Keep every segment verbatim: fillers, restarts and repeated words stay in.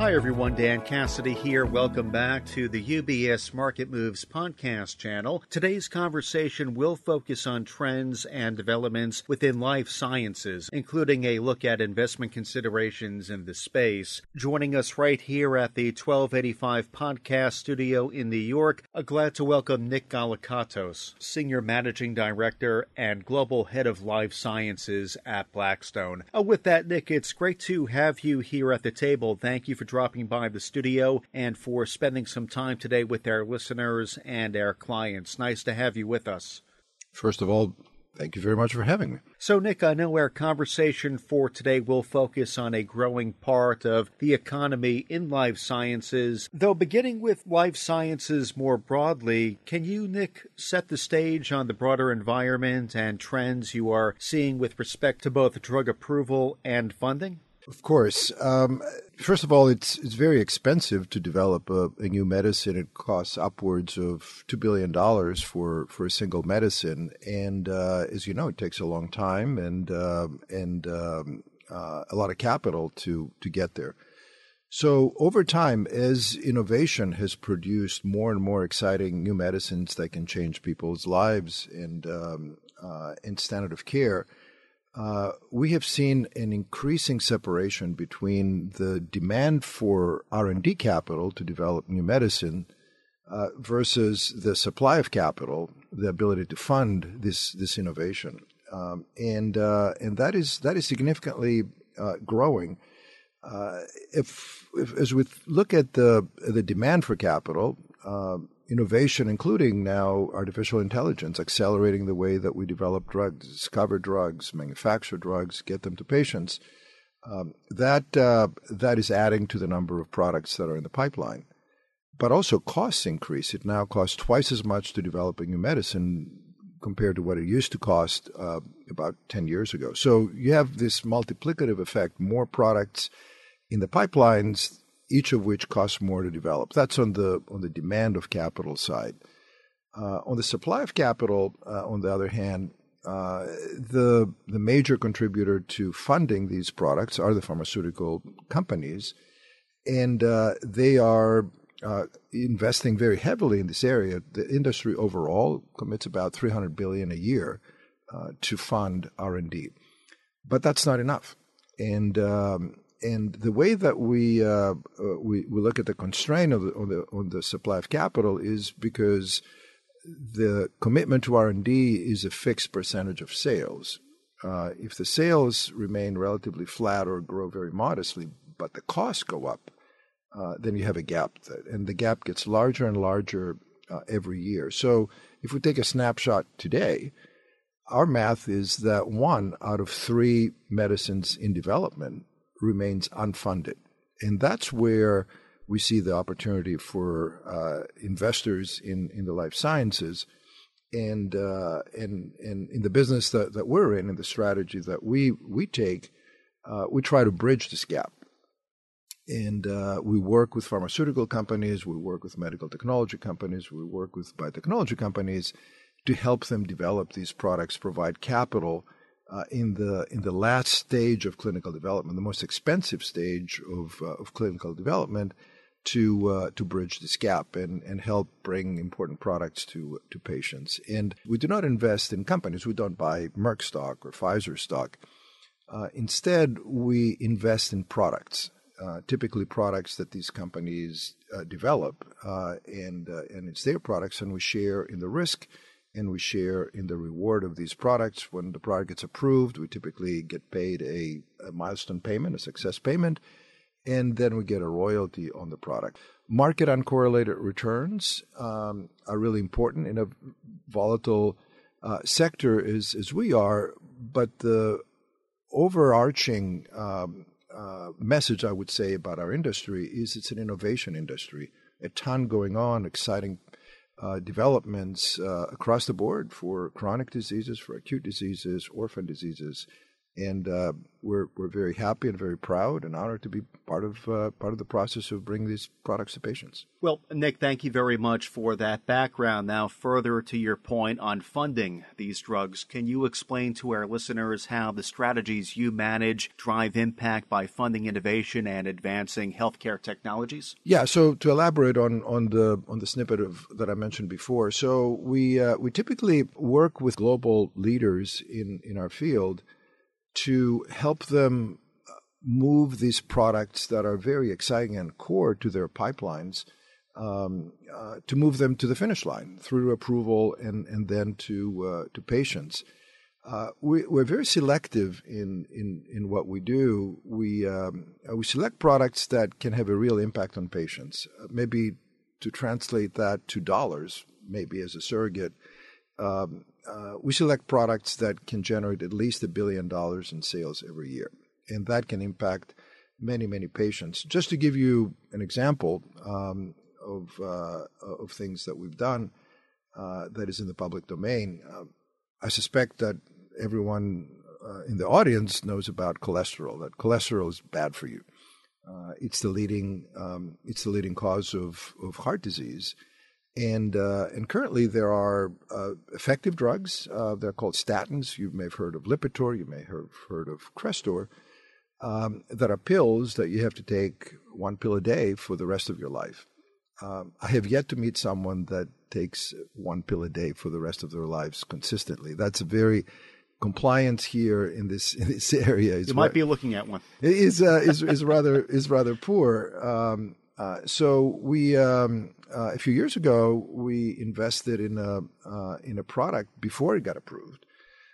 Hi everyone, Dan Cassidy here. Welcome back to the U B S Market Moves podcast channel. Today's conversation will focus on trends and developments within life sciences, including a look at investment considerations in the space. Joining us right here at the twelve eighty-five podcast studio in New York, I'm glad to welcome Nick Galakatos, Senior Managing Director and Global Head of Life Sciences at Blackstone. Uh, with that, Nick, it's great to have you here at the table. Thank you for dropping by the studio and for spending some time today with our listeners and our clients. Nice to have you with us. First of all, thank you very much for having me. So, Nick, I know our conversation for today will focus on a growing part of the economy in life sciences. Though beginning with life sciences more broadly, can you, Nick, set the stage on the broader environment and trends you are seeing with respect to both drug approval and funding? Of course. Um, first of all, it's it's very expensive to develop a, a new medicine. It costs upwards of two billion dollars for, for a single medicine. And uh, as you know, it takes a long time and uh, and um, uh, a lot of capital to, to get there. So over time, as innovation has produced more and more exciting new medicines that can change people's lives and, um, uh, and standard of care, Uh, we have seen an increasing separation between the demand for R and D capital to develop new medicine uh, versus the supply of capital, the ability to fund this this innovation, um, and uh, and that is that is significantly uh, growing. Uh, if, if as we look at the the demand for capital. Uh, Innovation, including now artificial intelligence, accelerating the way that we develop drugs, discover drugs, manufacture drugs, get them to patients, um, that uh, that is adding to the number of products that are in the pipeline. But also costs increase. It now costs twice as much to develop a new medicine compared to what it used to cost uh, about ten years ago. So you have this multiplicative effect, more products in the pipelines, each of which costs more to develop. That's on the on the demand of capital side. Uh, on the supply of capital, uh, on the other hand, uh, the the major contributor to funding these products are the pharmaceutical companies, and uh, they are uh, investing very heavily in this area. The industry overall commits about three hundred billion dollars a year uh, to fund R and D, but that's not enough. And um, And the way that we uh, uh, we, we look at the constraint of the, on the on the supply of capital is because the commitment to R and D is a fixed percentage of sales. Uh, if the sales remain relatively flat or grow very modestly, but the costs go up, uh, then you have a gap, that, and the gap gets larger and larger uh, every year. So if we take a snapshot today, our math is that one out of three medicines in development remains unfunded. And that's where we see the opportunity for uh, investors in, in the life sciences and, uh, and, and in the business that, that we're in and the strategy that we, we take, uh, we try to bridge this gap. And uh, we work with pharmaceutical companies, we work with medical technology companies, we work with biotechnology companies to help them develop these products, provide capital Uh, in the in the last stage of clinical development, the most expensive stage of uh, of clinical development, to uh, to bridge this gap and, and help bring important products to to patients. And we do not invest in companies. We don't buy Merck stock or Pfizer stock. Uh, instead, we invest in products, uh, typically products that these companies uh, develop, uh, and uh, and it's their products, and we share in the risk. And we share in the reward of these products. When the product gets approved, we typically get paid a, a milestone payment, a success payment, and then we get a royalty on the product. Market uncorrelated returns um, are really important in a volatile uh, sector as, as we are, but the overarching um, uh, message I would say about our industry is it's an innovation industry. A ton going on, exciting Uh, developments uh, across the board for chronic diseases, for acute diseases, orphan diseases, And uh, we're we're very happy and very proud and honored to be part of uh, part of the process of bringing these products to patients. Well, Nick, thank you very much for that background. Now, further to your point on funding these drugs, can you explain to our listeners how the strategies you manage drive impact by funding innovation and advancing healthcare technologies? Yeah. So to elaborate on on the on the snippet of that I mentioned before, so we uh, we typically work with global leaders in in our field to help them move these products that are very exciting and core to their pipelines, um, uh, to move them to the finish line through approval and, and then to uh, to patients. Uh, we, we're very selective in, in, in what we do. We um, we select products that can have a real impact on patients. Uh, maybe to translate that to dollars, maybe as a surrogate. Um, uh, we select products that can generate at least a billion dollars in sales every year, and that can impact many, many patients. Just to give you an example um, of uh, of things that we've done uh, that is in the public domain, uh, I suspect that everyone uh, in the audience knows about cholesterol. That cholesterol is bad for you. Uh, it's the leading um, it's the leading cause of of heart disease. And uh, and currently there are uh, effective drugs. Uh, they're called statins. You may have heard of Lipitor. You may have heard of Crestor. Um, that are pills that you have to take one pill a day for the rest of your life. Um, I have yet to meet someone that takes one pill a day for the rest of their lives consistently. That's a very compliance here in this in this area. Is you might be looking at one. Is uh, is is rather is rather poor. Um, uh, so we. Um, Uh, a few years ago, we invested in a uh, in a product before it got approved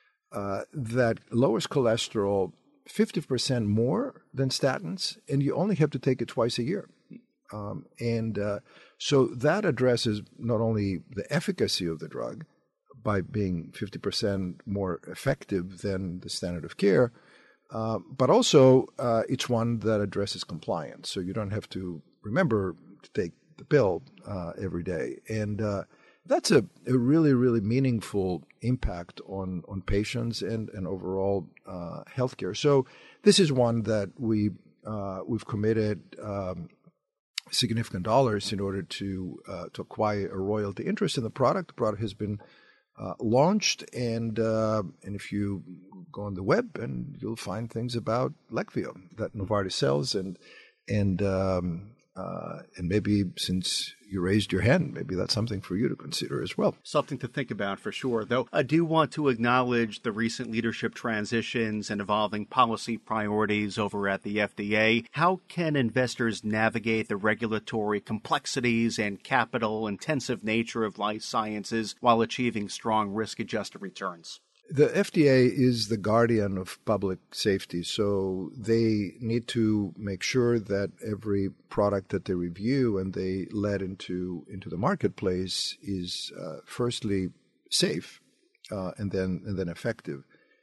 uh, that lowers cholesterol fifty percent more than statins, and you only have to take it twice a year. Um, and uh, so that addresses not only the efficacy of the drug by being fifty percent more effective than the standard of care, uh, but also uh, it's one that addresses compliance. So you don't have to remember to take the pill uh, every day. And uh, that's a, a really, really meaningful impact on, on patients and, and overall uh, healthcare. So this is one that we, uh, we've committed um, significant dollars in order to uh, to acquire a royalty interest in the product. The product has been uh, launched, and uh, and if you go on the web, and you'll find things about Leqvio that Novartis sells, and and um, Uh, and maybe since you raised your hand, maybe that's something for you to consider as well. Something to think about for sure, though I do want to acknowledge the recent leadership transitions and evolving policy priorities over at the F D A. How can investors navigate the regulatory complexities and capital-intensive nature of life sciences while achieving strong risk-adjusted returns? The F D A is the guardian of public safety, so they need to make sure that every product that they review and they let into into the marketplace is uh, firstly safe uh, and then and then effective.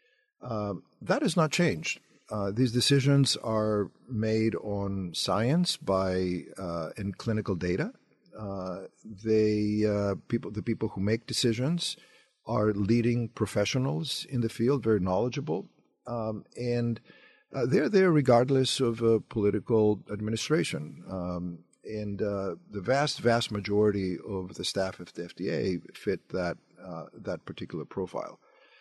Uh, that has not changed. Uh, these decisions are made on science by uh, and clinical data. Uh, they uh, people the people who make decisions are leading professionals in the field, very knowledgeable, um, and uh, they're there regardless of a political administration. Um, and uh, the vast, vast majority of the staff of the F D A fit that uh, that particular profile.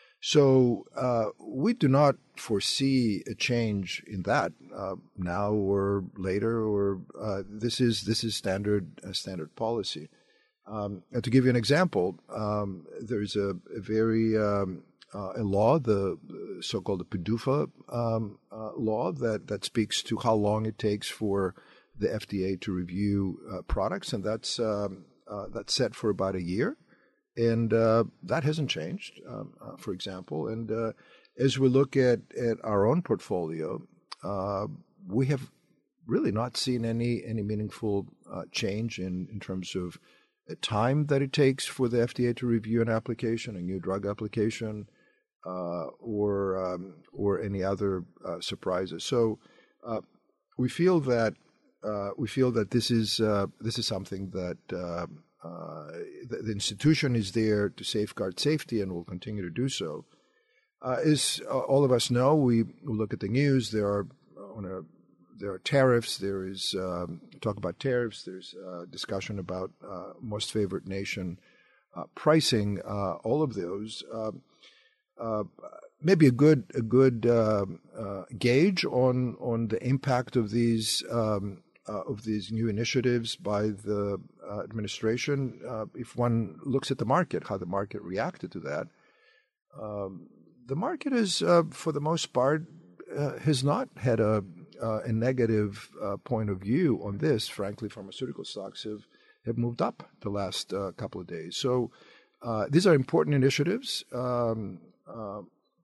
So uh, we do not foresee a change in that uh, now or later, or uh, this is this is standard uh, standard policy. Um, and to give you an example, um, there's a, a very um, uh, a law, the so-called the PDUFA um, uh, law, that, that speaks to how long it takes for the F D A to review uh, products, and that's um, uh, that's set for about a year, and uh, that hasn't changed, um, uh, for example. And uh, as we look at, at our own portfolio, uh, we have really not seen any any meaningful uh, change in, in terms of time that it takes for the F D A to review an application, a new drug application, uh, or um, or any other uh, surprises. So uh, we feel that uh, we feel that this is uh, this is something that uh, uh, the, the institution is there to safeguard safety and will continue to do so. Uh, as uh, all of us know, we look at the news. There are on a, there are tariffs. There is um, talk about tariffs. There's uh, discussion about uh, most favored nation uh, pricing. Uh, all of those. Uh, uh, maybe a good a good uh, uh, gauge on on the impact of these um, uh, of these new initiatives by the uh, administration. Uh, if one looks at the market, how the market reacted to that, um, the market is, uh, for the most part, uh, has not had a uh, a negative uh, point of view on this. Frankly, pharmaceutical stocks have have moved up the last uh, couple of days. So uh, these are important initiatives. Um, uh,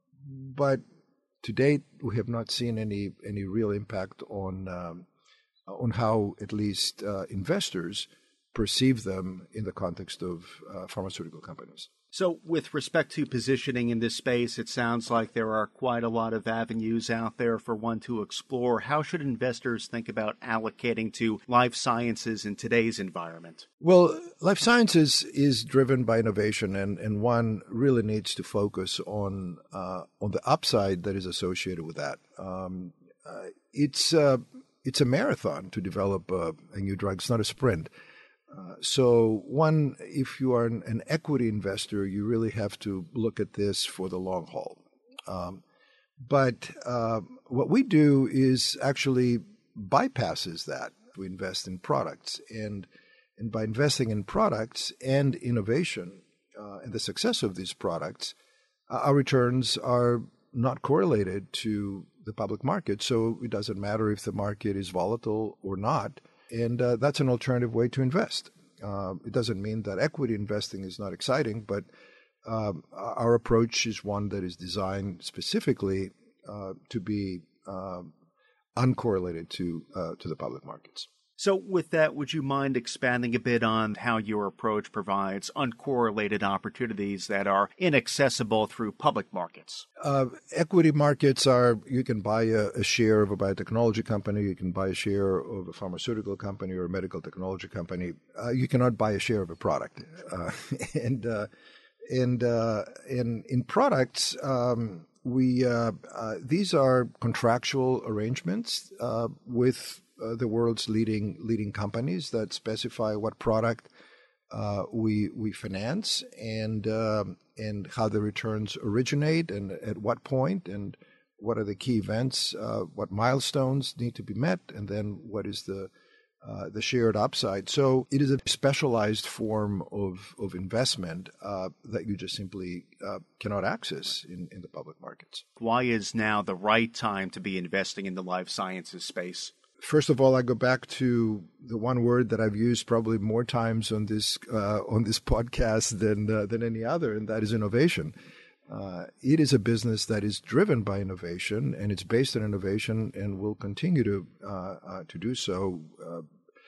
But to date, we have not seen any any real impact on um, on how at least uh, investors perceive them in the context of uh, pharmaceutical companies. So with respect to positioning in this space, it sounds like there are quite a lot of avenues out there for one to explore. How should investors think about allocating to life sciences in today's environment? Well, life sciences is driven by innovation, and, and one really needs to focus on uh, on the upside that is associated with that. Um, uh, it's, uh, it's a marathon to develop a, a new drug. It's not a sprint. Uh, so one, if you are an, an equity investor, you really have to look at this for the long haul. Um, but uh, what we do is actually bypasses that. We invest in products, and and by investing in products and innovation uh, and the success of these products, uh, our returns are not correlated to the public market. So it doesn't matter if the market is volatile or not. And uh, that's an alternative way to invest. Uh, it doesn't mean that equity investing is not exciting, but um, our approach is one that is designed specifically uh, to be uh, uncorrelated to uh, to the public markets. So with that, would you mind expanding a bit on how your approach provides uncorrelated opportunities that are inaccessible through public markets? Uh, equity markets are, you can buy a, a share of a biotechnology company, you can buy a share of a pharmaceutical company or a medical technology company. Uh, you cannot buy a share of a product. Uh, and uh, and uh, in, in products, um, we uh, uh, these are contractual arrangements uh, with Uh, the world's leading leading companies that specify what product uh, we we finance and um, and how the returns originate and at what point and what are the key events, uh, what milestones need to be met, and then what is the uh, the shared upside. So it is a specialized form of of investment uh, that you just simply uh, cannot access in, in the public markets. Why is now the right time to be investing in the life sciences space? First of all, I go back to the one word that I've used probably more times on this uh, on this podcast than uh, than any other, and that is innovation. Uh, it is a business that is driven by innovation, and it's based on innovation, and will continue to uh, uh, to do so. Uh,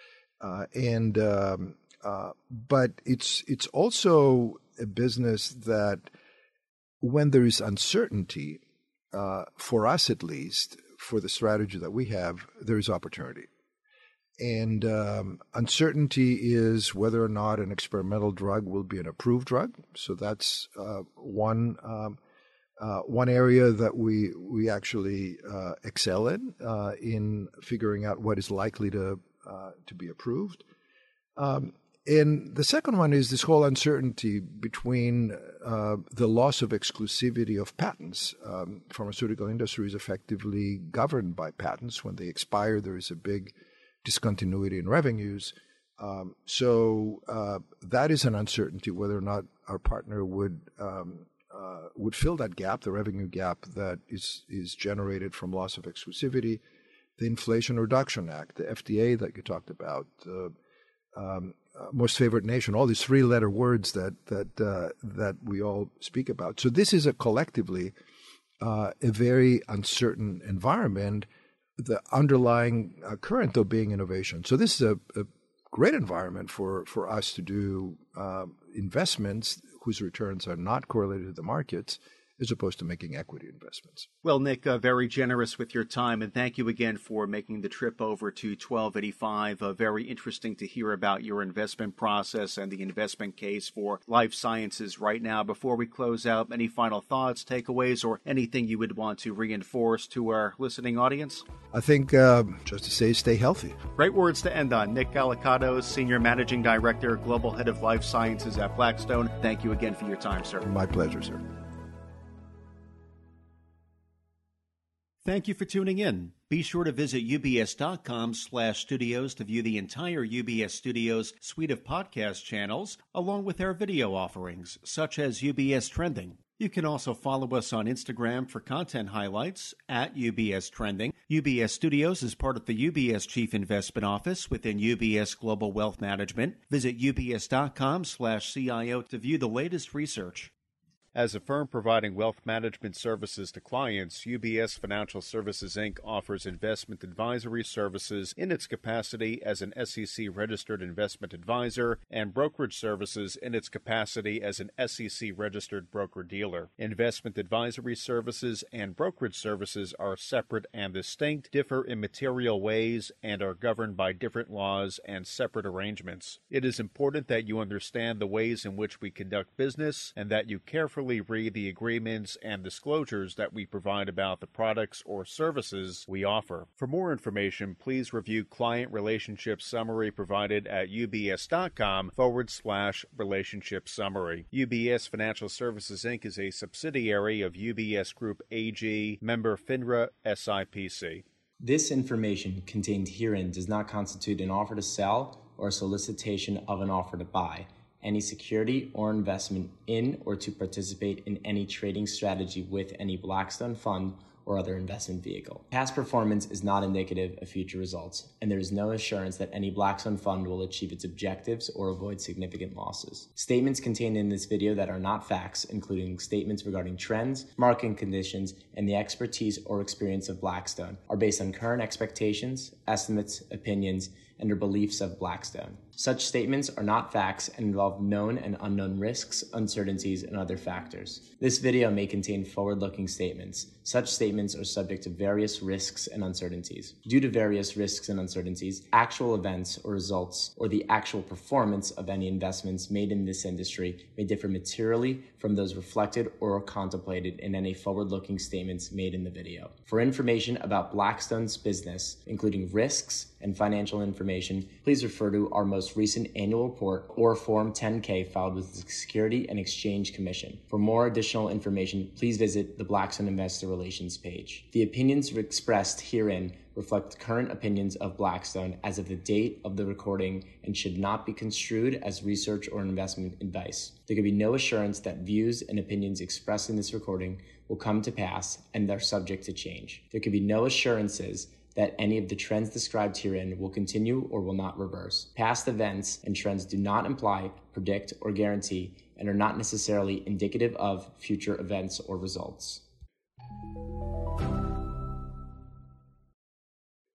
uh, and um, uh, but it's it's also a business that, when there is uncertainty, uh, for us at least, for the strategy that we have, there is opportunity. And um, uncertainty is whether or not an experimental drug will be an approved drug. So that's uh, one um, uh, one area that we we actually uh, excel in uh, in figuring out what is likely to uh, to be approved. Um, and the second one is this whole uncertainty between uh, the loss of exclusivity of patents. Um, pharmaceutical industry is effectively governed by patents. When they expire, there is a big discontinuity in revenues. Um, so uh, that is an uncertainty whether or not our partner would um, uh, would fill that gap, the revenue gap that is is generated from loss of exclusivity. The Inflation Reduction Act, the F D A that you talked about, uh, um, uh, most favored nation, all these three-letter words that that uh, that we all speak about. So this is a collectively uh, a very uncertain environment. The underlying uh, current, though, being innovation. So this is a, a great environment for, for us to do uh, investments whose returns are not correlated to the markets, as opposed to making equity investments. Well, Nick, uh, very generous with your time, and thank you again for making the trip over to twelve eighty-five. Uh, very interesting to hear about your investment process and the investment case for life sciences right now. Before we close out, any final thoughts, takeaways, or anything you would want to reinforce to our listening audience? I think uh, just to say stay healthy. Great words to end on. Nick Gallicato, Senior Managing Director, Global Head of Life Sciences at Blackstone. Thank you again for your time, sir. My pleasure, sir. Thank you for tuning in. Be sure to visit ubs.com slash studios to view the entire U B S Studios suite of podcast channels, along with our video offerings, such as U B S Trending. You can also follow us on Instagram for content highlights at U B S Trending. U B S Studios is part of the U B S Chief Investment Office within U B S Global Wealth Management. Visit ubs.com slash CIO to view the latest research. As a firm providing wealth management services to clients, U B S Financial Services, Incorporated offers investment advisory services in its capacity as an S E C-registered investment advisor and brokerage services in its capacity as an S E C-registered broker-dealer. Investment advisory services and brokerage services are separate and distinct, differ in material ways, and are governed by different laws and separate arrangements. It is important that you understand the ways in which we conduct business and that you carefully read the agreements and disclosures that we provide about the products or services we offer. For more information, please review Client Relationship Summary provided at ubs.com forward slash relationship summary. U B S Financial Services, Incorporated is a subsidiary of U B S Group A G, member FINRA S I P C. This information contained herein does not constitute an offer to sell or a solicitation of an offer to buy any security or investment in or to participate in any trading strategy with any Blackstone fund or other investment vehicle. Past performance is not indicative of future results, and there is no assurance that any Blackstone fund will achieve its objectives or avoid significant losses. Statements contained in this video that are not facts, including statements regarding trends, market conditions, and the expertise or experience of Blackstone, are based on current expectations, estimates, opinions, and or beliefs of Blackstone. Such statements are not facts and involve known and unknown risks, uncertainties, and other factors. This video may contain forward-looking statements. Such statements are subject to various risks and uncertainties. Due to various risks and uncertainties, actual events or results or the actual performance of any investments made in this industry may differ materially from those reflected or contemplated in any forward-looking statements made in the video. For information about Blackstone's business, including risks and financial information, please refer to our most recent annual report or Form ten K filed with the Securities and Exchange Commission. For more additional information, please visit the Blackstone Investor Relations page. The opinions expressed herein reflect current opinions of Blackstone as of the date of the recording and should not be construed as research or investment advice. There can be no assurance that views and opinions expressed in this recording will come to pass and are subject to change. There can be no assurances that any of the trends described herein will continue or will not reverse. Past events and trends do not imply, predict, or guarantee, and are not necessarily indicative of future events or results.